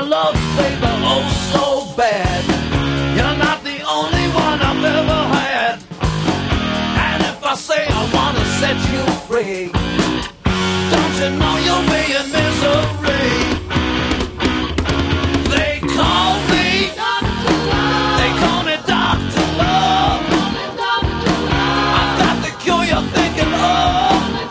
love, baby, oh so bad. You're not the only one I've ever had. And if I say I wanna set you free, don't you know you'll be in misery? They call me Dr. Love. They call me Dr. Love. I've got the cure you're thinking of.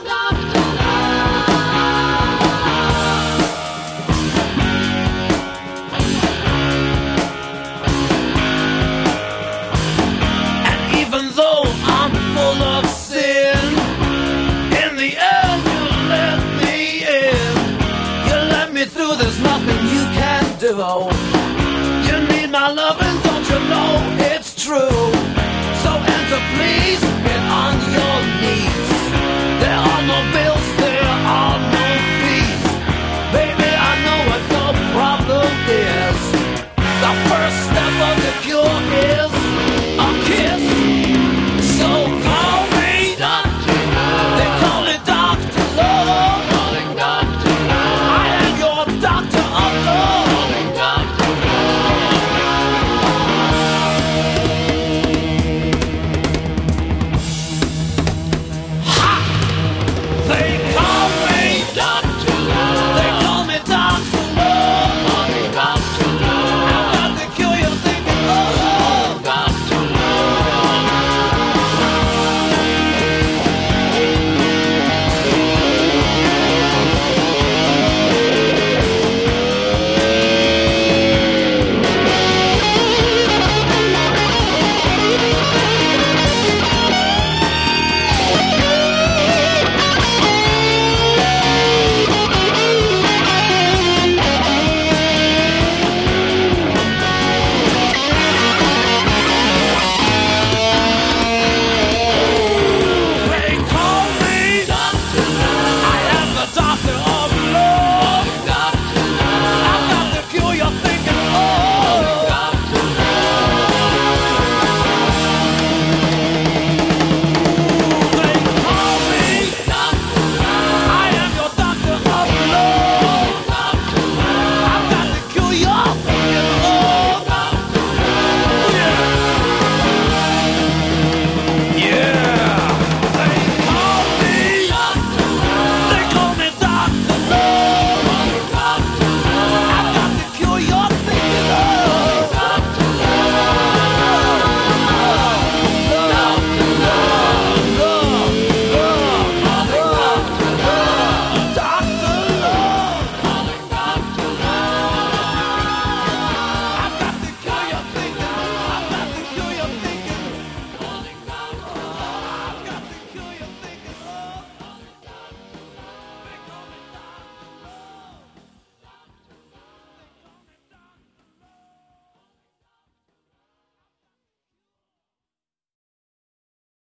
And even though I'm full of sin, in the end you let me in. You let me through, there's nothing you can do. You need my loving, don't you know it's true?